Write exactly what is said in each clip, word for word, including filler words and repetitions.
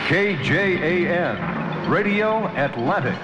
K J A N, Radio Atlantic.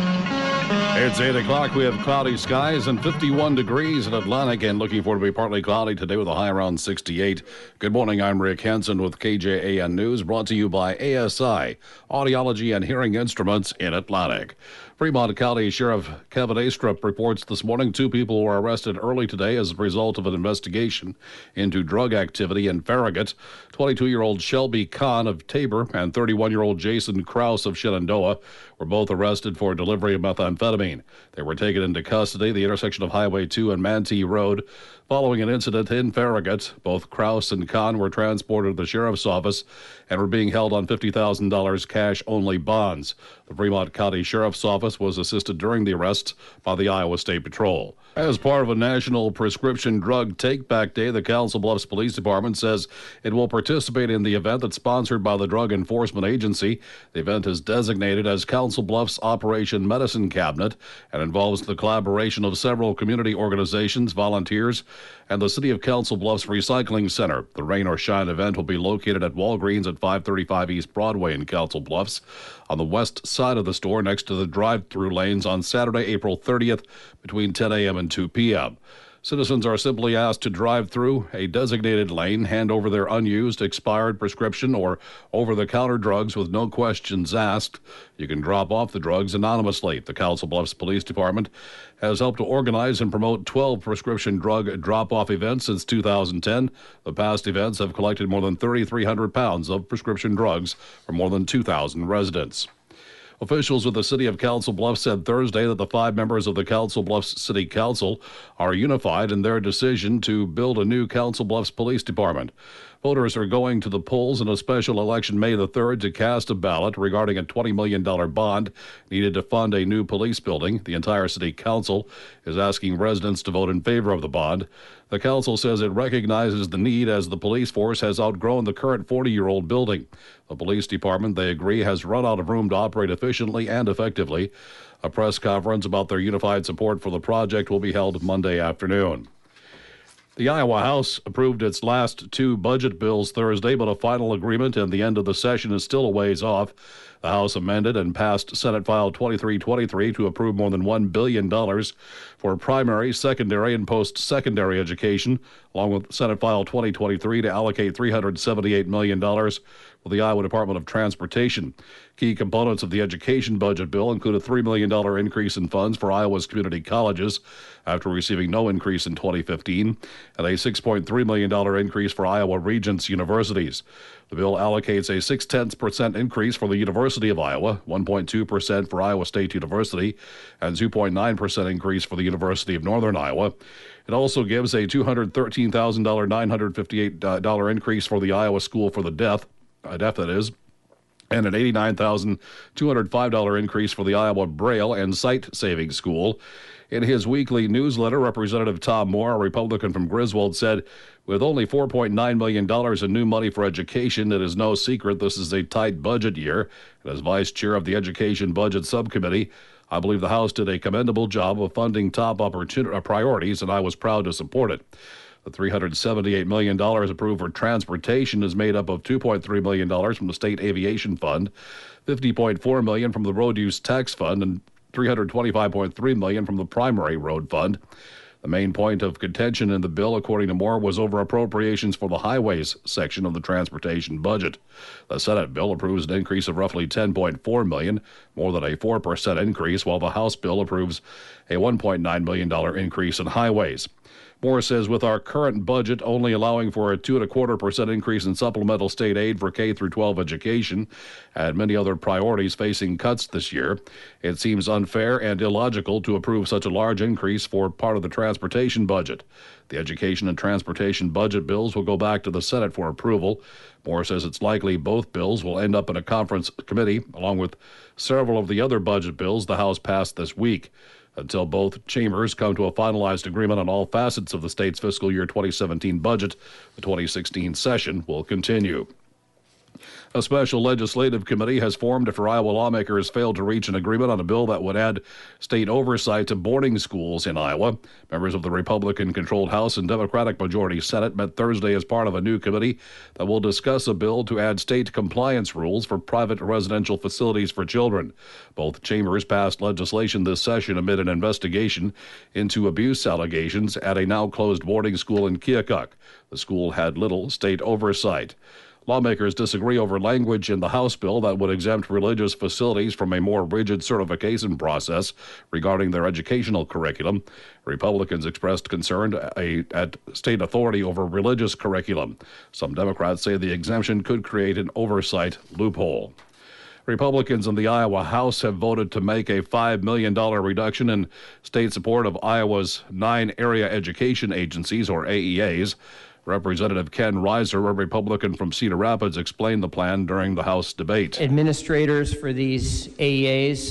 It's eight o'clock. We have cloudy skies and fifty-one degrees in Atlantic and looking for it to be partly cloudy today with a high around sixty-eight. Good morning. I'm Rick Hansen with K J A N News, brought to you by A S I, Audiology and Hearing Instruments in Atlantic. Fremont County Sheriff Kevin Astrup reports this morning two people were arrested early today as a result of an investigation into drug activity in Farragut. twenty-two-year-old Shelby Kahn of Tabor and thirty-one-year-old Jason Krause of Shenandoah were both arrested for delivery of methamphetamine. They were taken into custody at the intersection of Highway two and Mantee Road following an incident in Farragut. Both Krause and Kahn were transported to the sheriff's office and were being held on fifty thousand dollars cash-only bonds. The Fremont County Sheriff's Office was assisted during the arrests by the Iowa State Patrol. As part of a national prescription drug take-back day, the Council Bluffs Police Department says it will participate in the event that's sponsored by the Drug Enforcement Agency. The event is designated as Council Bluffs Operation Medicine Cabinet and involves the collaboration of several community organizations, volunteers, and the City of Council Bluffs Recycling Center. The Rain or Shine event will be located at Walgreens at five thirty-five East Broadway in Council Bluffs, on the west side of the store next to the drive-through lanes on Saturday, April thirtieth, between ten a.m. and two p.m. Citizens are simply asked to drive through a designated lane, hand over their unused, expired prescription or over-the-counter drugs with no questions asked. You can drop off the drugs anonymously. The Council Bluffs Police Department has helped to organize and promote twelve prescription drug drop-off events since two thousand ten. The past events have collected more than thirty-three hundred pounds of prescription drugs from more than two thousand residents. Officials with the City of Council Bluffs said Thursday that the five members of the Council Bluffs City Council are unified in their decision to build a new Council Bluffs Police Department. Voters are going to the polls in a special election May the third to cast a ballot regarding a twenty million dollars bond needed to fund a new police building. The entire City Council is asking residents to vote in favor of the bond. The council says it recognizes the need as the police force has outgrown the current forty-year-old building. The police department, they agree, has run out of room to operate efficiently and effectively. A press conference about their unified support for the project will be held Monday afternoon. The Iowa House approved its last two budget bills Thursday, but a final agreement and the end of the session is still a ways off. The House amended and passed Senate File twenty-three twenty-three to approve more than one billion dollars for primary, secondary, and post-secondary education, along with Senate File twenty twenty-three to allocate three hundred seventy-eight million dollars for the Iowa Department of Transportation. Key components of the education budget bill include a three million dollars increase in funds for Iowa's community colleges after receiving no increase in twenty fifteen, and a six point three million dollars increase for Iowa Regents universities. The bill allocates a six-tenths percent increase for the University of Iowa, one point two percent for Iowa State University, and two point nine percent increase for the University of Northern Iowa. It also gives a two hundred thirteen thousand nine hundred fifty-eight dollars increase for the Iowa School for the Deaf, uh, deaf that is, and an eighty-nine thousand two hundred five dollars increase for the Iowa Braille and Sight Saving School. In his weekly newsletter, Representative Tom Moore, a Republican from Griswold, said, with only four point nine million dollars in new money for education, it is no secret this is a tight budget year. And as vice chair of the Education Budget Subcommittee, I believe the House did a commendable job of funding top opportunity, priorities, and I was proud to support it. The three hundred seventy-eight million dollars approved for transportation is made up of two point three million dollars from the State Aviation Fund, fifty point four million dollars from the Road Use Tax Fund, and three hundred twenty-five point three million dollars from the Primary Road Fund. The main point of contention in the bill, according to Moore, was over appropriations for the highways section of the transportation budget. The Senate bill approves an increase of roughly ten point four million dollars, more than a four percent increase, while the House bill approves a one point nine million dollars increase in highways. Moore says with our current budget only allowing for a two and a quarter percent increase in supplemental state aid for K through twelve education and many other priorities facing cuts this year, it seems unfair and illogical to approve such a large increase for part of the transportation budget. The education and transportation budget bills will go back to the Senate for approval. Moore says it's likely both bills will end up in a conference committee, along with several of the other budget bills the House passed this week. Until both chambers come to a finalized agreement on all facets of the state's fiscal year twenty seventeen budget, the twenty sixteen session will continue. A special legislative committee has formed after Iowa lawmakers failed to reach an agreement on a bill that would add state oversight to boarding schools in Iowa. Members of the Republican-controlled House and Democratic-majority Senate met Thursday as part of a new committee that will discuss a bill to add state compliance rules for private residential facilities for children. Both chambers passed legislation this session amid an investigation into abuse allegations at a now-closed boarding school in Keokuk. The school had little state oversight. Lawmakers disagree over language in the House bill that would exempt religious facilities from a more rigid certification process regarding their educational curriculum. Republicans expressed concern at state authority over religious curriculum. Some Democrats say the exemption could create an oversight loophole. Republicans in the Iowa House have voted to make a five million dollars reduction in state support of Iowa's nine area education agencies, or A E As. Representative Ken Reiser, a Republican from Cedar Rapids, explained the plan during the House debate. Administrators for these A E As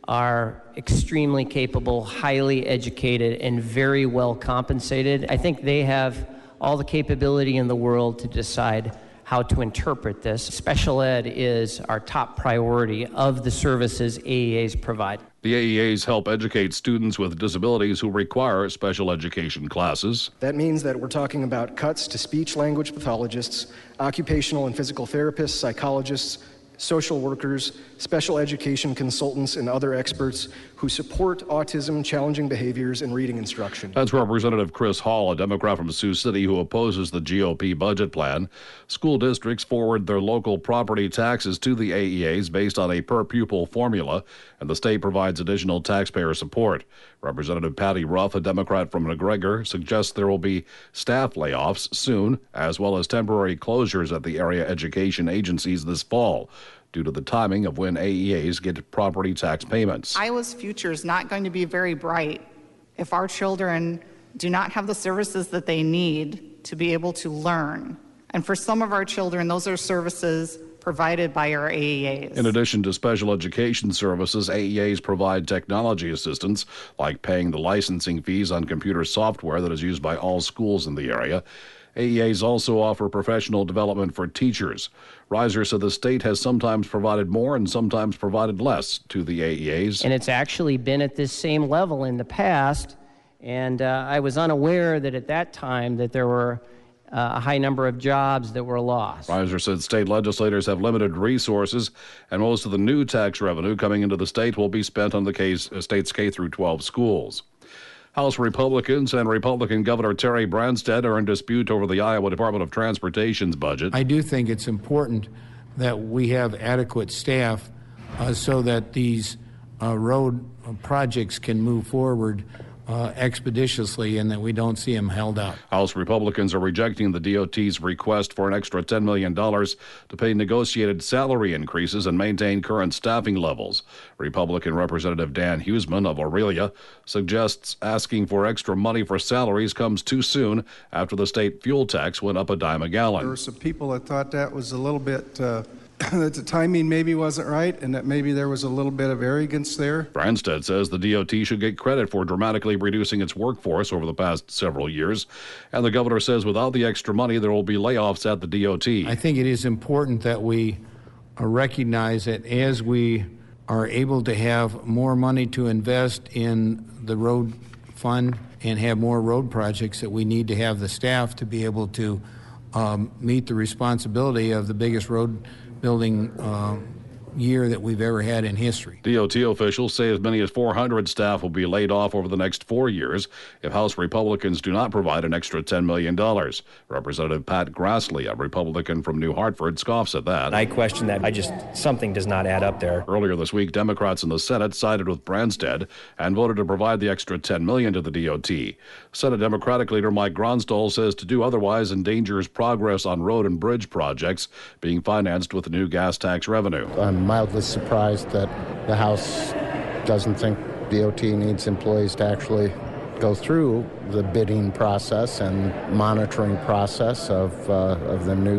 are extremely capable, highly educated, and very well compensated. I think they have all the capability in the world to decide how to interpret this. Special ed is our top priority of the services A E As provide. The A E As help educate students with disabilities who require special education classes. That means that we're talking about cuts to speech-language pathologists, occupational and physical therapists, psychologists, social workers, special education consultants, and other experts who support autism, challenging behaviors, and reading instruction. That's Representative Chris Hall, a Democrat from Sioux City who opposes the G O P budget plan. School districts forward their local property taxes to the A E As based on a per-pupil formula, and the state provides additional taxpayer support. Representative Patty Ruff, a Democrat from McGregor, suggests there will be staff layoffs soon, as well as temporary closures at the area education agencies this fall, due to the timing of when A E As get property tax payments. Iowa's future is not going to be very bright if our children do not have the services that they need to be able to learn. And for some of our children, those are services provided by our A E As. In addition to special education services, A E As provide technology assistance, like paying the licensing fees on computer software that is used by all schools in the area. A E As also offer professional development for teachers. Reiser said the state has sometimes provided more and sometimes provided less to the A E As. And it's actually been at this same level in the past, and uh, I was unaware that at that time that there were uh, a high number of jobs that were lost. Reiser said state legislators have limited resources, and most of the new tax revenue coming into the state will be spent on the case, uh, state's K through twelve schools. House Republicans and Republican Governor Terry Branstad are in dispute over the Iowa Department of Transportation's budget. I do think it's important that we have adequate staff uh, so that these uh, road projects can move forward uh, expeditiously and that we don't see them held up. House Republicans are rejecting the D O T's request for an extra ten million dollars to pay negotiated salary increases and maintain current staffing levels. Republican Representative Dan Huseman of Aurelia suggests asking for extra money for salaries comes too soon after the state fuel tax went up a dime a gallon. There were some people that thought that was a little bit, uh, that the timing maybe wasn't right and that maybe there was a little bit of arrogance there. Branstad says the D O T should get credit for dramatically reducing its workforce over the past several years. And the governor says without the extra money, there will be layoffs at the D O T. I think it is important that we uh, recognize that as we are able to have more money to invest in the road fund and have more road projects, that we need to have the staff to be able to um, meet the responsibility of the biggest road building uh, year that we've ever had in history. D O T officials say as many as four hundred staff will be laid off over the next four years if House Republicans do not provide an extra ten million dollars. Representative Pat Grassley, a Republican from New Hartford, scoffs at that. I question that. I just, something does not add up there. Earlier this week, Democrats in the Senate sided with Branstad and voted to provide the extra ten million dollars to the D O T. Senate Democratic leader Mike Gronstal says to do otherwise endangers progress on road and bridge projects being financed with new gas tax revenue. I'm mildly surprised that the House doesn't think D O T needs employees to actually go through the bidding process and monitoring process of uh, of the new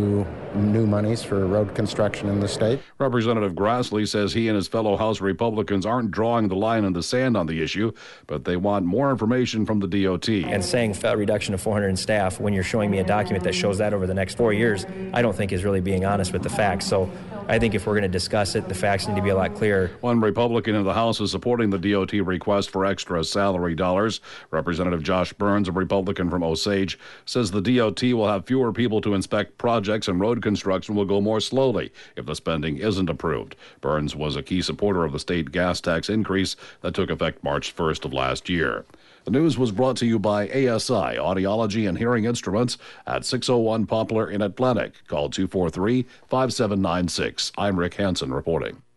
new monies for road construction in the state. Representative Grassley says he and his fellow House Republicans aren't drawing the line in the sand on the issue, but they want more information from the D O T. And saying a reduction of four hundred in staff when you're showing me a document that shows that over the next four years, I don't think is really being honest with the facts. So I think if we're going to discuss it, the facts need to be a lot clearer. One Republican in the House is supporting the D O T request for extra salary dollars. Representative Josh Burns, a Republican from Osage, says the D O T will have fewer people to inspect projects and road construction will go more slowly if the spending isn't approved. Burns was a key supporter of the state gas tax increase that took effect March first of last year. The news was brought to you by A S I Audiology and Hearing Instruments at six oh one Poplar in Atlantic. Call two four three, five seven nine six. I'm Rick Hansen reporting.